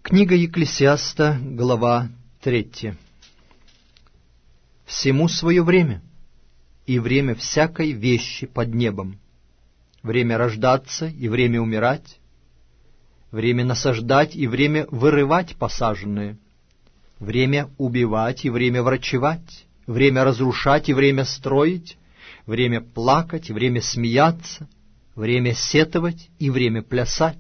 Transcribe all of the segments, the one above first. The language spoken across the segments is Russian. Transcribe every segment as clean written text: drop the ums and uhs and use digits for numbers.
Книга Екклесиаста, глава 3. «Всему свое время, и время всякой вещи под небом, время рождаться и время умирать, время насаждать и время вырывать посаженное, время убивать и время врачевать, время разрушать и время строить, время плакать и время смеяться, время сетовать и время плясать,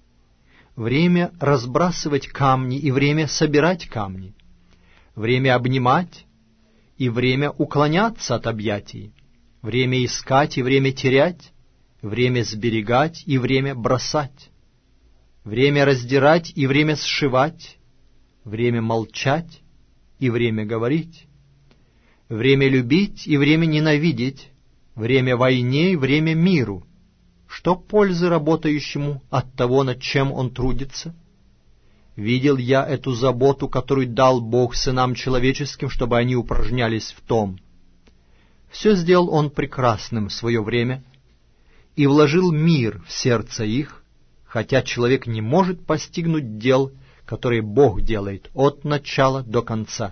время разбрасывать камни и время собирать камни, время обнимать и время уклоняться от объятий, время искать и время терять, время сберегать и время бросать, время раздирать и время сшивать, время молчать и время говорить, время любить и время ненавидеть, время войне и время миру. Что пользы работающему от того, над чем он трудится? Видел я эту заботу, которую дал Бог сынам человеческим, чтобы они упражнялись в том. Все сделал Он прекрасным в свое время и вложил мир в сердце их, хотя человек не может постигнуть дел, которые Бог делает от начала до конца.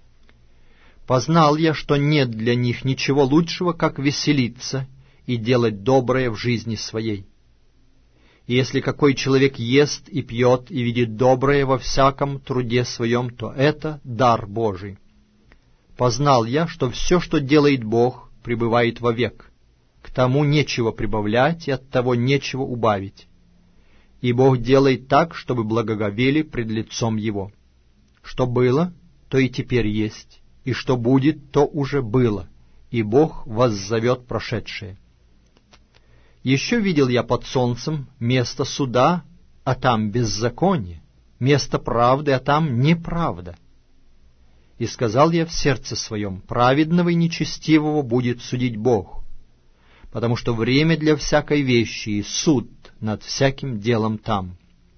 Познал я, что нет для них ничего лучшего, как веселиться и делать доброе в жизни своей. И если какой человек ест и пьет и видит доброе во всяком труде своем, то это дар Божий. Познал я, что все, что делает Бог, пребывает вовек. К тому нечего прибавлять, и от того нечего убавить. И Бог делает так, чтобы благоговели пред лицом Его. Что было, то и теперь есть, и что будет, то уже было, и Бог воззовет прошедшее. Еще видел я под солнцем место суда, а там беззаконие, место правды, а там неправда. И сказал я в сердце своем: праведного и нечестивого будет судить Бог, потому что время для всякой вещи и суд над всяким делом там.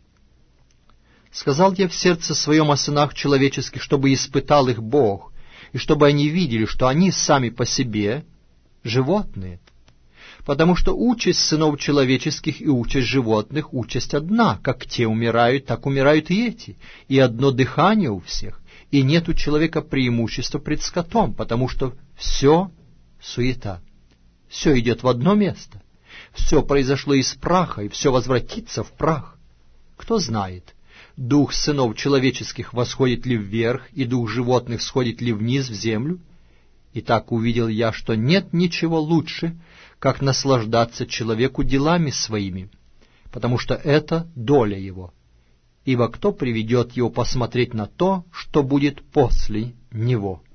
Сказал я в сердце своем о сынах человеческих, чтобы испытал их Бог, и чтобы они видели, что они сами по себе животные, потому что участь сынов человеческих и участь животных — участь одна, как те умирают, так умирают и эти, и одно дыхание у всех, и нет у человека преимущества пред скотом, потому что все суета, все идет в одно место, все произошло из праха, и все возвратится в прах. Кто знает, дух сынов человеческих восходит ли вверх, и дух животных сходит ли вниз в землю? И так увидел я, что нет ничего лучше, как наслаждаться человеку делами своими, потому что это доля его. Ибо кто приведет его посмотреть на то, что будет после него?